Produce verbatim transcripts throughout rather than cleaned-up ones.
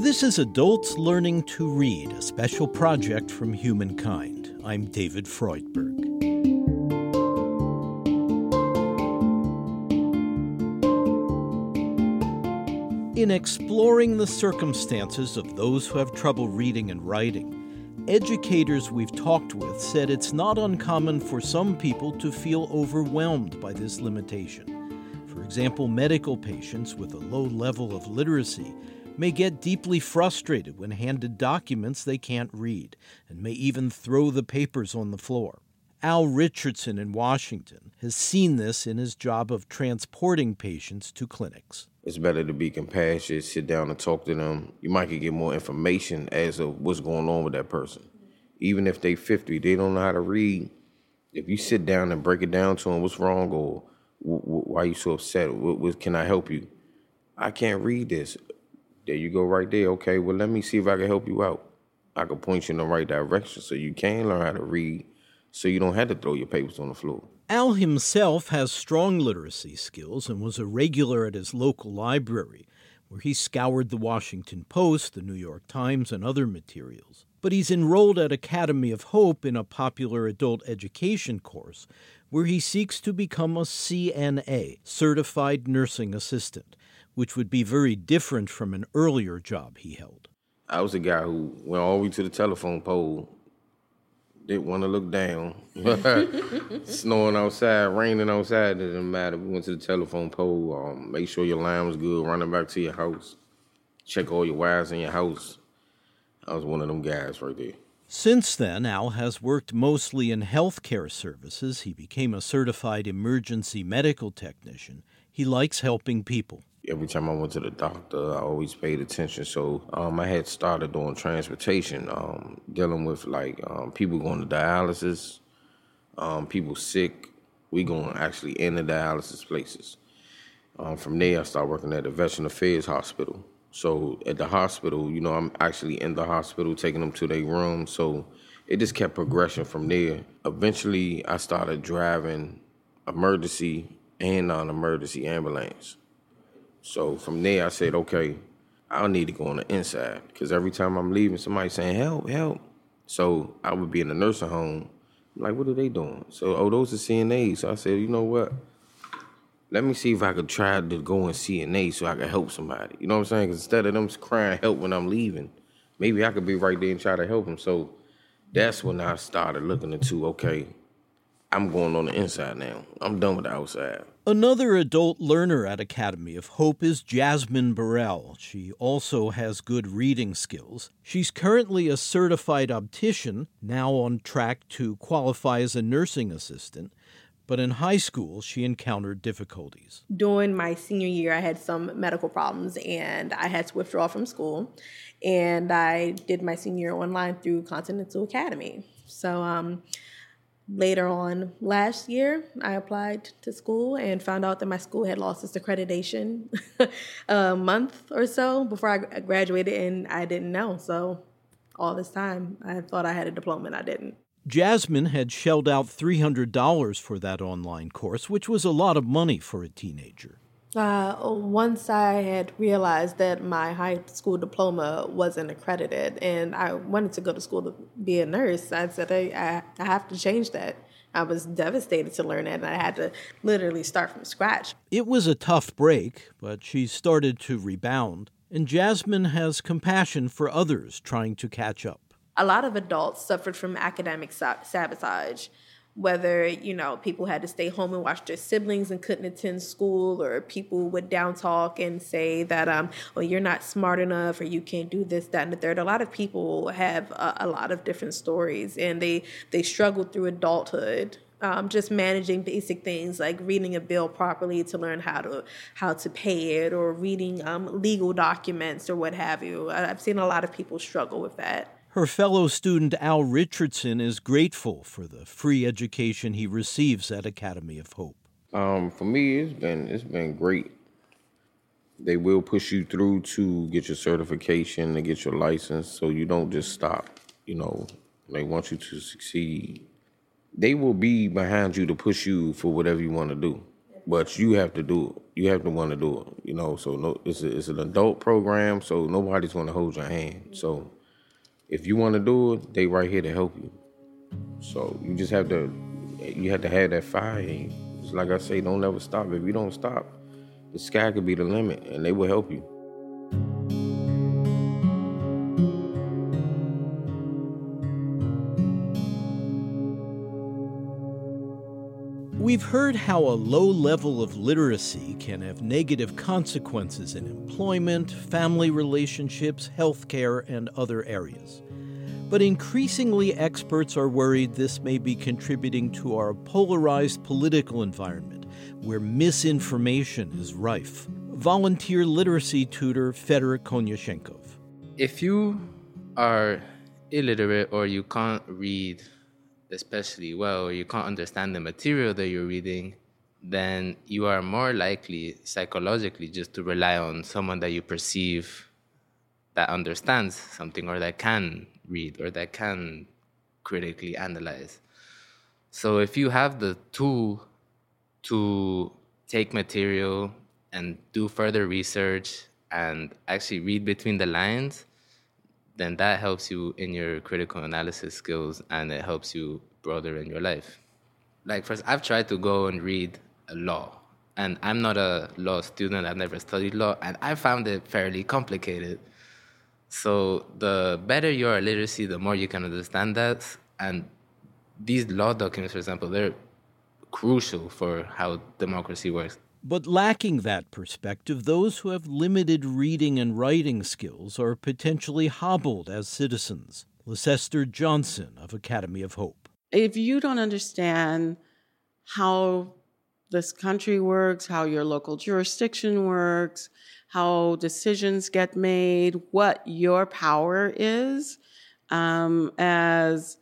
This is Adults Learning to Read, a special project from Humankind. I'm David Freudberg. In exploring the circumstances of those who have trouble reading and writing, educators we've talked with said it's not uncommon for some people to feel overwhelmed by this limitation. For example, medical patients with a low level of literacy may get deeply frustrated when handed documents they can't read, and may even throw the papers on the floor. Al Richardson in Washington has seen this in his job of transporting patients to clinics. It's better to be compassionate, sit down and talk to them. You might could get more information as of what's going on with that person. Even if they fifty, they don't know how to read. If you sit down and break it down to them, what's wrong or w- w- why are you so upset? W- w- can I help you? I can't read this. There you go right there. Okay, well, let me see if I can help you out. I can point you in the right direction so you can learn how to read so you don't have to throw your papers on the floor. Al himself has strong literacy skills and was a regular at his local library, where he scoured the Washington Post, the New York Times, and other materials. But he's enrolled at Academy of Hope in a popular adult education course where he seeks to become a C N A, Certified Nursing Assistant, which would be very different from an earlier job he held. I was a guy who went all the way to the telephone pole, didn't want to look down. Snowing outside, raining outside, it didn't matter. We went to the telephone pole, um, make sure your line was good, running back to your house, check all your wires in your house. I was one of them guys right there. Since then, Al has worked mostly in healthcare services. He became a certified emergency medical technician. He likes helping people. Every time I went to the doctor, I always paid attention. So um, I had started doing transportation, um, dealing with like um, people going to dialysis, um, people sick. We going actually in the dialysis places. Um, from there, I started working at the Veteran Affairs Hospital. So at the hospital, you know, I'm actually in the hospital, taking them to their room. So it just kept progressing from there. Eventually, I started driving emergency and non-emergency ambulance. So from there, I said, okay, I need to go on the inside because every time I'm leaving, somebody's saying, help, help. So I would be in a nursing home. I'm like, what are they doing? So, oh, those are C N As. So I said, you know what? Let me see if I could try to go in C N A so I could help somebody. You know what I'm saying? Because instead of them crying help when I'm leaving, maybe I could be right there and try to help them. So that's when I started looking into, okay, I'm going on the inside now. I'm done with the outside. Another adult learner at Academy of Hope is Jasmine Burrell. She also has good reading skills. She's currently a certified optician, now on track to qualify as a nursing assistant. But in high school, she encountered difficulties. During my senior year, I had some medical problems, and I had to withdraw from school. And I did my senior year online through Continental Academy. So um, later on last year, I applied to school and found out that my school had lost its accreditation a month or so before I graduated, and I didn't know. So all this time, I thought I had a diploma, and I didn't. Jasmine had shelled out three hundred dollars for that online course, which was a lot of money for a teenager. Uh, once I had realized that my high school diploma wasn't accredited and I wanted to go to school to be a nurse, I said, I, I have to change that. I was devastated to learn that, and I had to literally start from scratch. It was a tough break, but she started to rebound, and Jasmine has compassion for others trying to catch up. A lot of adults suffered from academic sabotage, whether, you know, people had to stay home and watch their siblings and couldn't attend school, or people would down talk and say that, um, well, you're not smart enough, or you can't do this, that, and the third. A lot of people have a, a lot of different stories, and they, they struggled through adulthood. Um, just managing basic things like reading a bill properly to learn how to how to pay it, or reading um, legal documents or what have you. I've seen a lot of people struggle with that. Her fellow student Al Richardson is grateful for the free education he receives at Academy of Hope. Um, for me, it's been it's been great. They will push you through to get your certification, to get your license, so you don't just stop. You know, they want you to succeed. They will be behind you to push you for whatever you want to do. but you have to do it. You have to want to do it, you know. So no, it's a, it's an adult program, so nobody's going to hold your hand. So if you want to do it, they right here to help you. So you just have to, you have to have that fire. And just like I say, don't ever stop. If you don't stop, the sky could be the limit, and they will help you. We've heard how a low level of literacy can have negative consequences in employment, family relationships, healthcare, and other areas. But increasingly, experts are worried this may be contributing to our polarized political environment, where misinformation is rife. Volunteer literacy tutor Fedor Konyashenkov. If you are illiterate or you can't read especially well, or you can't understand the material that you're reading, then you are more likely psychologically just to rely on someone that you perceive that understands something or that can read or that can critically analyze. So if you have the tool to take material and do further research and actually read between the lines, then that helps you in your critical analysis skills and it helps you broader in your life. Like first, I've tried to go and read a law, and I'm not a law student, I've never studied law, and I found it fairly complicated. So the better your literacy, the more you can understand that, and these law documents, for example, they're crucial for how democracy works. But lacking that perspective, those who have limited reading and writing skills are potentially hobbled as citizens. Leicester Johnson of Academy of Hope. If you don't understand how this country works, how your local jurisdiction works, how decisions get made, what your power is um, as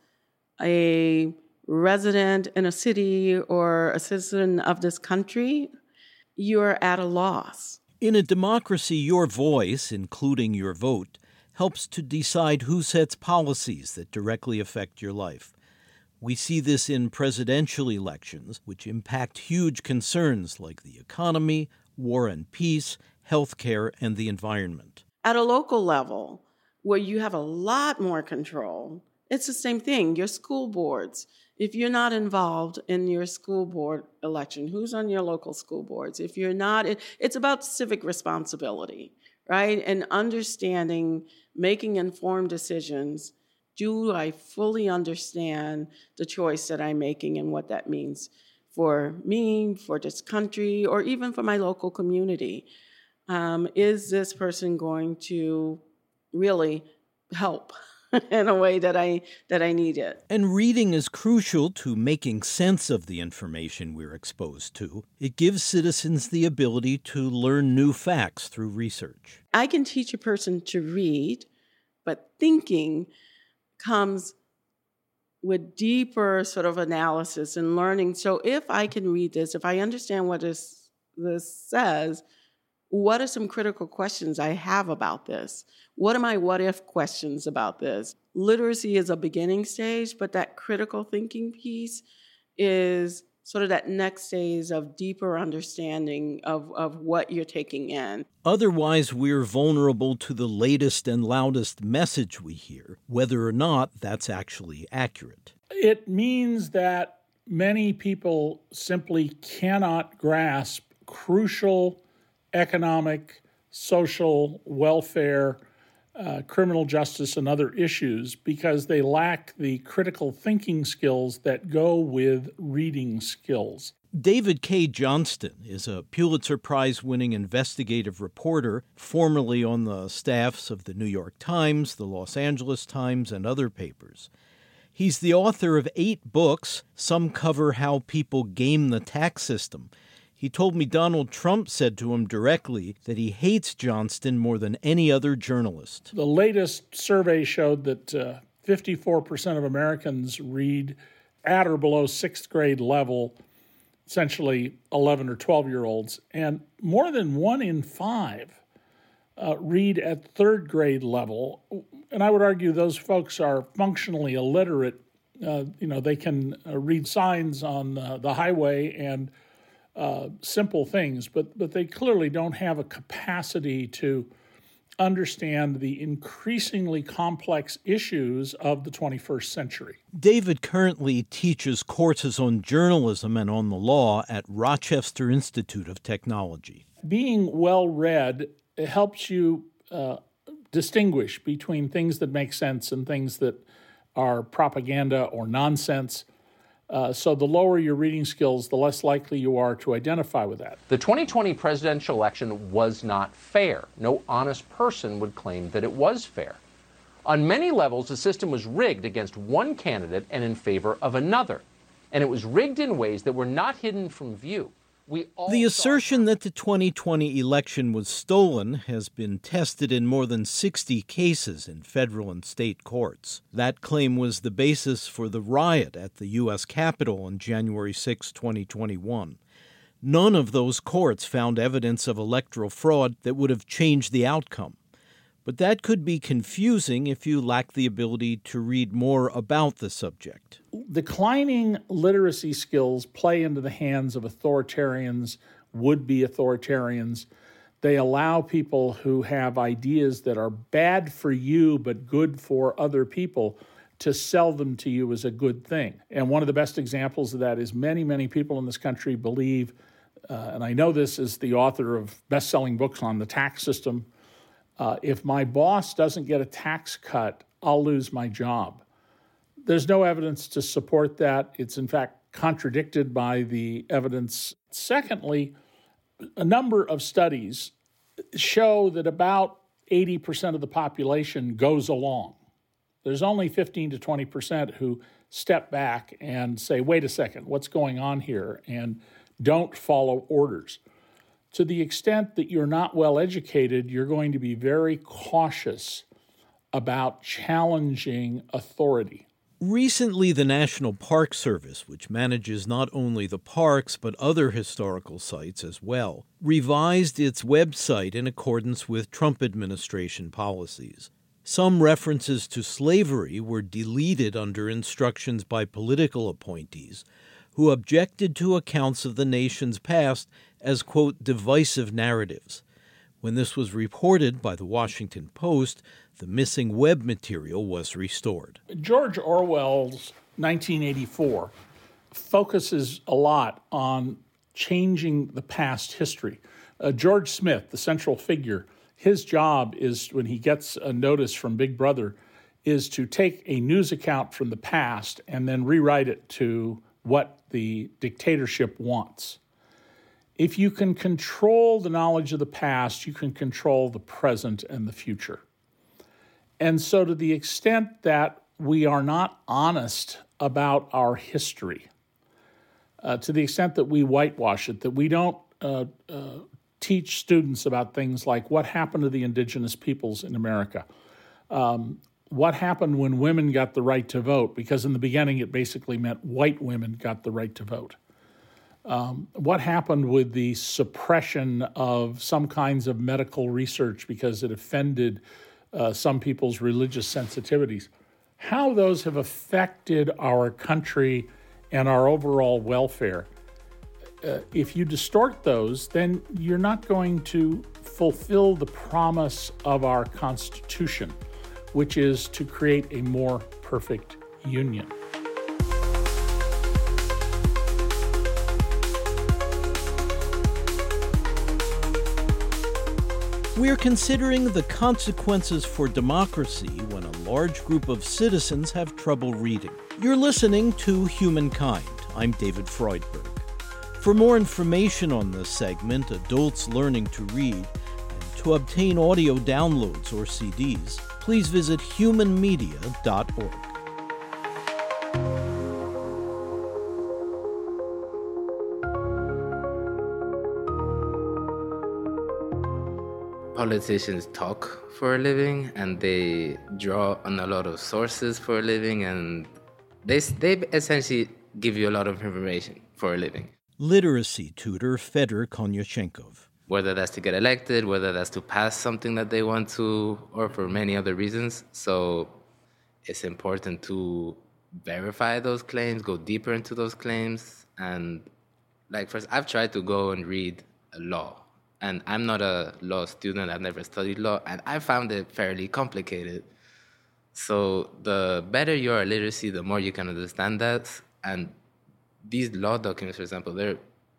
a resident in a city or a citizen of this country, you're at a loss. In a democracy, your voice, including your vote, helps to decide who sets policies that directly affect your life. We see this in presidential elections, which impact huge concerns like the economy, war and peace, healthcare, and the environment. At a local level, where you have a lot more control, it's the same thing. Your school boards. If you're not involved in your school board election, who's on your local school boards? If you're not, it's about civic responsibility, right? And understanding, making informed decisions. Do I fully understand the choice that I'm making and what that means for me, for this country, or even for my local community? Um, is this person going to really help in a way that I that I need it? And reading is crucial to making sense of the information we're exposed to. It gives citizens the ability to learn new facts through research. I can teach a person to read, but thinking comes with deeper sort of analysis and learning. So if I can read this, if I understand what this, this says, what are some critical questions I have about this? What are my what-if questions about this? Literacy is a beginning stage, but that critical thinking piece is sort of that next phase of deeper understanding of, of what you're taking in. Otherwise, we're vulnerable to the latest and loudest message we hear, whether or not that's actually accurate. It means that many people simply cannot grasp crucial economic, social, welfare, uh, criminal justice, and other issues because they lack the critical thinking skills that go with reading skills. David K. Johnston is a Pulitzer Prize-winning investigative reporter, formerly on the staffs of the New York Times, the Los Angeles Times, and other papers. He's the author of eight books. Some cover how people game the tax system. He told me Donald Trump said to him directly that he hates Johnston more than any other journalist. The latest survey showed that uh, fifty-four percent of Americans read at or below sixth grade level, essentially eleven or twelve-year-olds, and more than one in five uh, read at third grade level. And I would argue those folks are functionally illiterate. Uh, you know, they can uh, read signs on uh, the highway and uh, simple things, but, but they clearly don't have a capacity to understand the increasingly complex issues of the twenty-first century. David currently teaches courses on journalism and on the law at Rochester Institute of Technology. Being well-read helps you uh, distinguish between things that make sense and things that are propaganda or nonsense. Uh, so the lower your reading skills, the less likely you are to identify with that. The twenty twenty presidential election was not fair. No honest person would claim that it was fair. On many levels, the system was rigged against one candidate and in favor of another. And it was rigged in ways that were not hidden from view. We all the assertion saw- that the twenty twenty election was stolen has been tested in more than sixty cases in federal and state courts. That claim was the basis for the riot at the U S Capitol on January sixth, twenty twenty-one. None of those courts found evidence of electoral fraud that would have changed the outcome. But that could be confusing if you lack the ability to read more about the subject. Declining literacy skills play into the hands of authoritarians, would-be authoritarians. They allow people who have ideas that are bad for you but good for other people to sell them to you as a good thing. And one of the best examples of that is many, many people in this country believe, uh, and I know this as the author of best-selling books on the tax system, Uh, if my boss doesn't get a tax cut, I'll lose my job. There's no evidence to support that. It's in fact contradicted by the evidence. Secondly, a number of studies show that about eighty percent of the population goes along. There's only fifteen to twenty percent who step back and say, wait a second, what's going on here? And don't follow orders. To the extent that you're not well educated, you're going to be very cautious about challenging authority. Recently, the National Park Service, which manages not only the parks but other historical sites as well, revised its website in accordance with Trump administration policies. Some references to slavery were deleted under instructions by political appointees who objected to accounts of the nation's past as, quote, divisive narratives. When this was reported by the Washington Post, the missing web material was restored. George Orwell's nineteen eighty-four focuses a lot on changing the past history. Uh, George Smith, the central figure, his job is, when he gets a notice from Big Brother, is to take a news account from the past and then rewrite it to what the dictatorship wants. If you can control the knowledge of the past, you can control the present and the future. And so to the extent that we are not honest about our history, uh, to the extent that we whitewash it, that we don't uh, uh, teach students about things like what happened to the indigenous peoples in America, um, what happened when women got the right to vote, because in the beginning it basically meant white women got the right to vote. Um, what happened with the suppression of some kinds of medical research because it offended uh, some people's religious sensitivities. How those have affected our country and our overall welfare. Uh, if you distort those, then you're not going to fulfill the promise of our Constitution, which is to create a more perfect union. We're considering the consequences for democracy when a large group of citizens have trouble reading. You're listening to Humankind. I'm David Freudberg. For more information on this segment, Adults Learning to Read, and to obtain audio downloads or C Ds, please visit human media dot org. Politicians talk for a living and they draw on a lot of sources for a living, and they they essentially give you a lot of information for a living. Literacy tutor Fedor Konyashenkov. Whether that's to get elected, whether that's to pass something that they want to, or for many other reasons. So it's important to verify those claims, go deeper into those claims, and like first, I've tried to go and read law, and I'm not a law student. I've never studied law, and I found it fairly complicated. So the better your literacy, the more you can understand that. And these law documents, for example, they're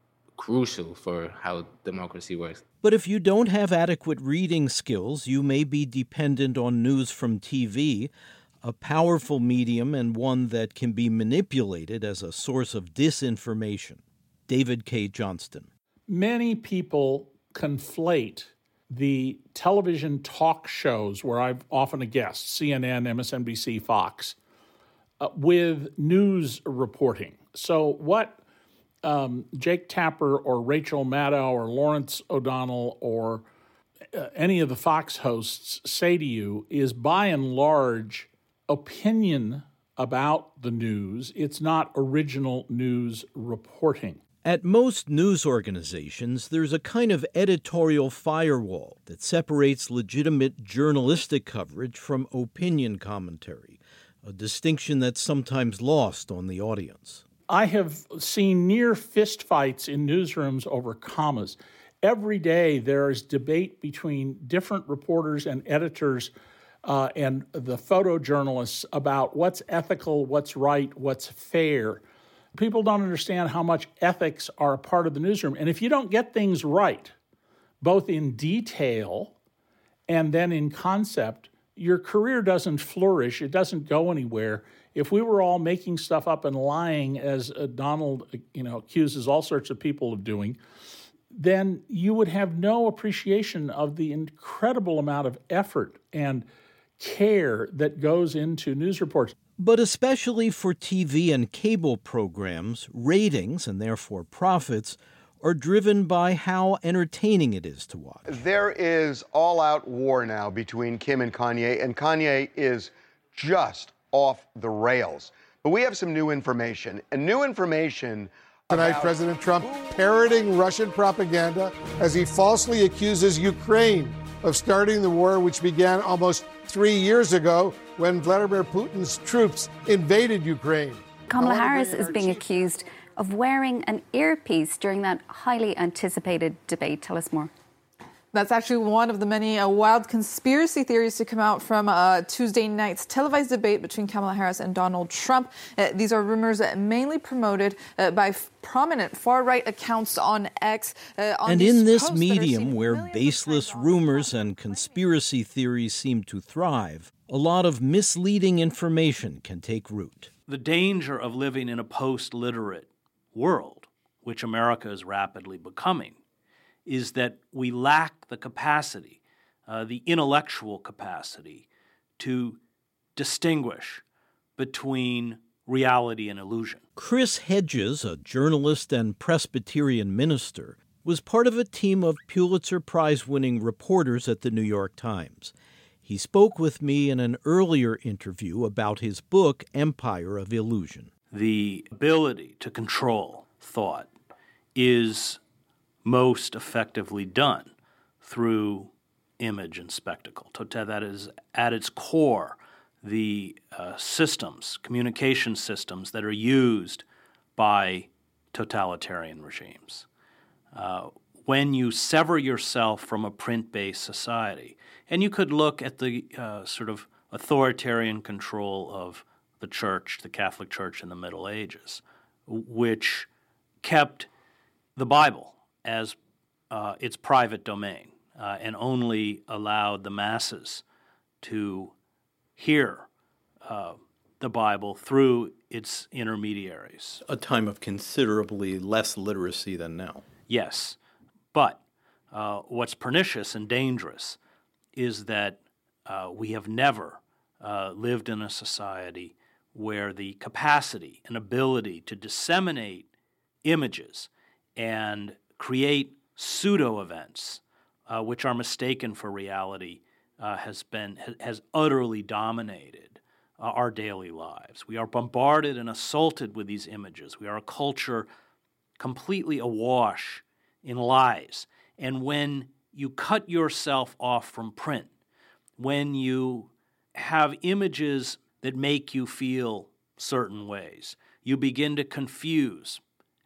crucial for how democracy works. But if you don't have adequate reading skills, you may be dependent on news from T V, a powerful medium and one that can be manipulated as a source of disinformation. David K. Johnston. Many people conflate the television talk shows where I've often a guest, C N N, M S N B C, Fox, uh, with news reporting. So what um, Jake Tapper or Rachel Maddow or Lawrence O'Donnell or uh, any of the Fox hosts say to you is by and large opinion about the news. It's not original news reporting. At most news organizations, there's a kind of editorial firewall that separates legitimate journalistic coverage from opinion commentary, a distinction that's sometimes lost on the audience. I have seen near fistfights in newsrooms over commas. Every day there is debate between different reporters and editors uh, and the photojournalists about what's ethical, what's right, what's fair. People don't understand how much ethics are a part of the newsroom. And if you don't get things right, both in detail and then in concept, your career doesn't flourish. It doesn't go anywhere. If we were all making stuff up and lying, as uh, Donald you know, accuses all sorts of people of doing, then you would have no appreciation of the incredible amount of effort and care that goes into news reports. But especially for T V and cable programs, ratings, and therefore profits, are driven by how entertaining it is to watch. There is all-out war now between Kim and Kanye, and Kanye is just off the rails. But we have some new information, and new information Tonight, about... President Trump parroting Russian propaganda as he falsely accuses Ukraine of starting the war, which began almost three years ago when Vladimir Putin's troops invaded Ukraine. Kamala Harris is being accused of wearing an earpiece during that highly anticipated debate. Tell us more. That's actually one of the many uh, wild conspiracy theories to come out from uh, Tuesday night's televised debate between Kamala Harris and Donald Trump. Uh, these are rumors uh, mainly promoted uh, by f- prominent far-right accounts on X. Uh, on and in this medium, where baseless rumors and conspiracy theories seem to thrive, a lot of misleading information can take root. The danger of living in a post-literate world, which America is rapidly becoming, is that we lack the capacity, uh, the intellectual capacity, to distinguish between reality and illusion. Chris Hedges, a journalist and Presbyterian minister, was part of a team of Pulitzer Prize-winning reporters at the New York Times. He spoke with me in an earlier interview about his book, Empire of Illusion. The ability to control thought is most effectively done through image and spectacle. That is, at its core, the uh, systems, communication systems that are used by totalitarian regimes. Uh, when you sever yourself from a print-based society, and you could look at the uh, sort of authoritarian control of the church, the Catholic Church in the Middle Ages, which kept the Bible as uh, its private domain uh, and only allowed the masses to hear uh, the Bible through its intermediaries. A time of considerably less literacy than now. Yes, but uh, what's pernicious and dangerous is that uh, we have never uh, lived in a society where the capacity and ability to disseminate images and create pseudo-events, uh, which are mistaken for reality, uh, has been ha- has utterly dominated uh, our daily lives. We are bombarded and assaulted with these images. We are a culture completely awash in lies. And when you cut yourself off from print, when you have images that make you feel certain ways, you begin to confuse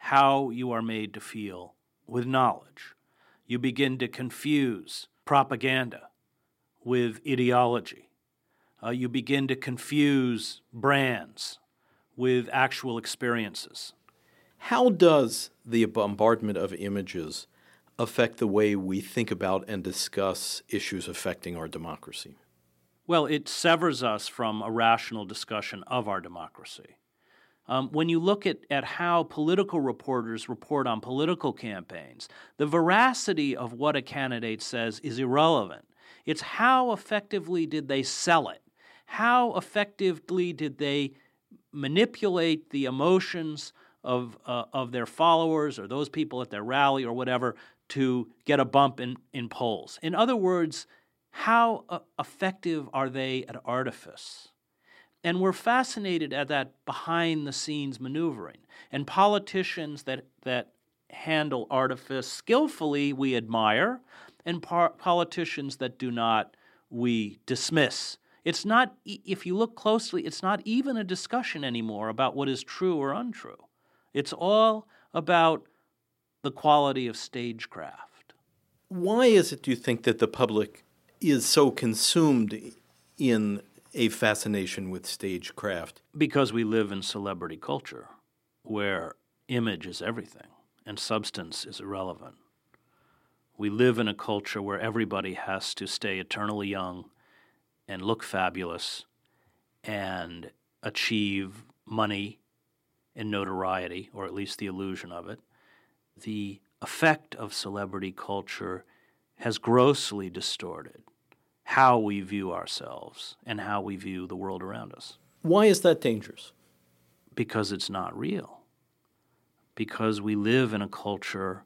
how you are made to feel with knowledge. You begin to confuse propaganda with ideology. Uh, you begin to confuse brands with actual experiences. How does the bombardment of images affect the way we think about and discuss issues affecting our democracy? Well, it severs us from a rational discussion of our democracy. Um, when you look at, at how political reporters report on political campaigns, the veracity of what a candidate says is irrelevant. It's how effectively did they sell it? How effectively did they manipulate the emotions of, uh, of their followers or those people at their rally or whatever to get a bump in, in polls? In other words, how uh, effective are they at artifice? And we're fascinated at that behind-the-scenes maneuvering. And politicians that, that handle artifice skillfully we admire, and par- politicians that do not we dismiss. It's not, if you look closely, it's not even a discussion anymore about what is true or untrue. It's all about the quality of stagecraft. Why is it, do you think, that the public is so consumed in a fascination with stagecraft? Because we live in celebrity culture, where image is everything and substance is irrelevant. We live in a culture where everybody has to stay eternally young and look fabulous and achieve money and notoriety, or at least the illusion of it. The effect of celebrity culture has grossly distorted how we view ourselves and how we view the world around us. Why is that dangerous? Because it's not real. Because we live in a culture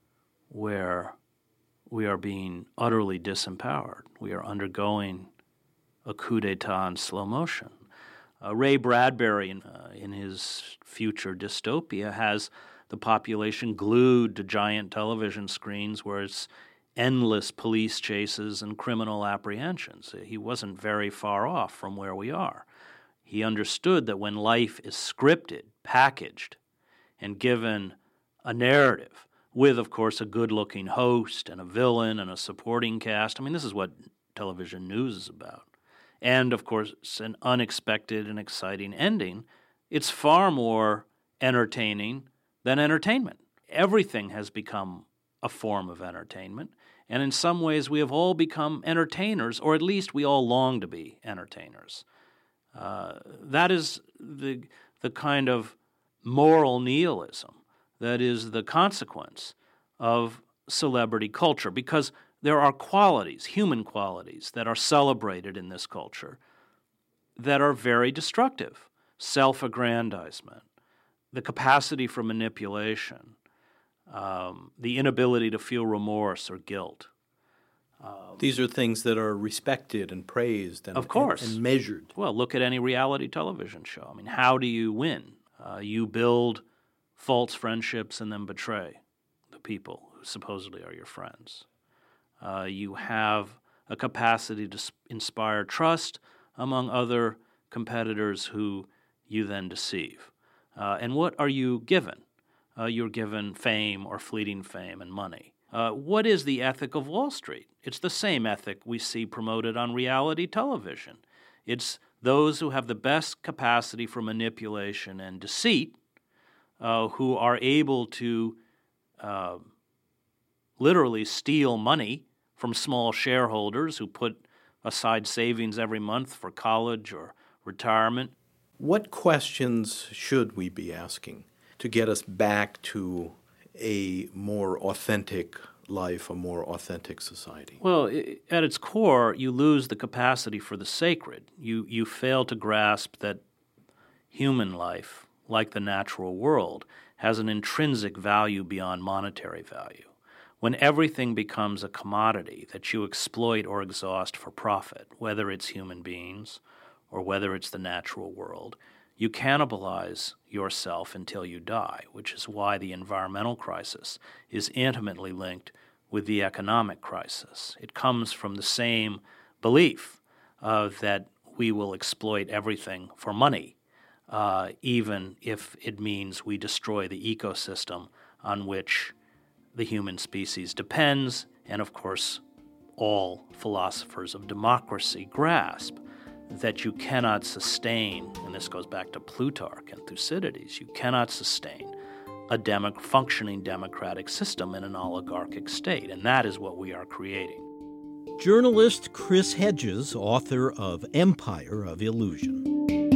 where we are being utterly disempowered. We are undergoing a coup d'etat in slow motion. Uh, Ray Bradbury, in, uh, in his future dystopia, has the population glued to giant television screens where it's endless police chases and criminal apprehensions. He wasn't very far off from where we are. He understood that when life is scripted, packaged, and given a narrative with, of course, a good-looking host and a villain and a supporting cast. I mean, this is what television news is about. And, of course, an unexpected and exciting ending. It's far more entertaining than entertainment. Everything has become a form of entertainment. And in some ways, we have all become entertainers, or at least we all long to be entertainers. Uh, that is the, the kind of moral nihilism that is the consequence of celebrity culture, because there are qualities, human qualities, that are celebrated in this culture that are very destructive. Self-aggrandizement, the capacity for manipulation, um, the inability to feel remorse or guilt. Um, These are things that are respected and praised and, of course. and, and measured. Well, look at any reality television show. I mean, how do you win? Uh, you build false friendships and then betray the people who supposedly are your friends. Uh, you have a capacity to sp- inspire trust among other competitors who you then deceive. Uh, and what are you given? Uh, you're given fame or fleeting fame and money. Uh, what is the ethic of Wall Street? It's the same ethic we see promoted on reality television. It's those who have the best capacity for manipulation and deceit uh, who are able to uh, literally steal money from small shareholders who put aside savings every month for college or retirement. What questions should we be asking to get us back to a more authentic life, a more authentic society? Well, at its core, you lose the capacity for the sacred. You, you fail to grasp that human life, like the natural world, has an intrinsic value beyond monetary value. When everything becomes a commodity that you exploit or exhaust for profit, whether it's human beings or whether it's the natural world, you cannibalize yourself until you die, which is why the environmental crisis is intimately linked with the economic crisis. It comes from the same belief uh, that we will exploit everything for money, uh, even if it means we destroy the ecosystem on which the human species depends, and of course, all philosophers of democracy grasp that you cannot sustain, and this goes back to Plutarch and Thucydides, you cannot sustain a demo- functioning democratic system in an oligarchic state, and that is what we are creating. Journalist Chris Hedges, author of Empire of Illusion.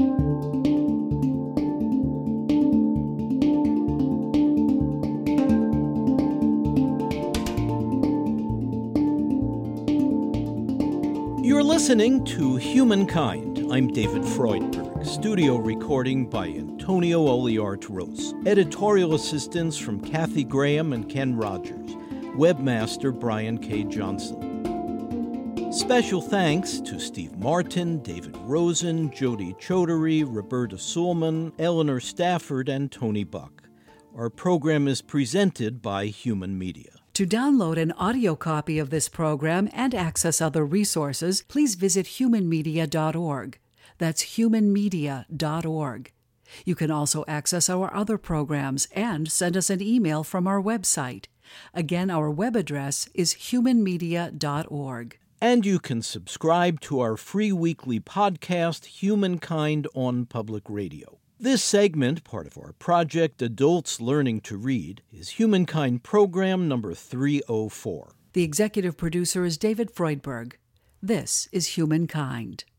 You're listening to Humankind. I'm David Freudberg. Studio recording by Antonio Oliart-Rose. Editorial assistance from Kathy Graham and Ken Rogers. Webmaster Brian K. Johnson. Special thanks to Steve Martin, David Rosen, Jody Choudhury, Roberta Suleman, Eleanor Stafford, and Tony Buck. Our program is presented by Human Media. To download an audio copy of this program and access other resources, please visit human media dot org. That's human media dot org. You can also access our other programs and send us an email from our website. Again, our web address is human media dot org. And you can subscribe to our free weekly podcast, Humankind on Public Radio. This segment, part of our project Adults Learning to Read, is Humankind Program number three oh four. The executive producer is David Freudberg. This is Humankind.